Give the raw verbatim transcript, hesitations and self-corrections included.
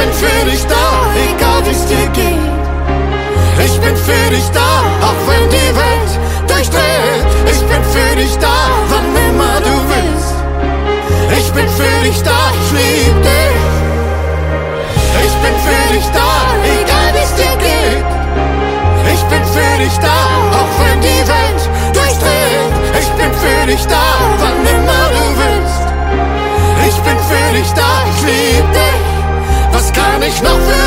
bin für dich da, egal wie's dir geht. Ich bin für dich da, auch wenn die Welt durchdreht. Ich bin für dich da, wann immer du willst. Ich bin für dich da, ich lieb dich. Ich bin für dich da, egal wie's dir geht. Ich bin für dich da, auch wenn die Welt durchdreht. Ich bin für dich da, wann immer du willst. Ich bin für dich da, ich lieb dich. Was kann ich noch für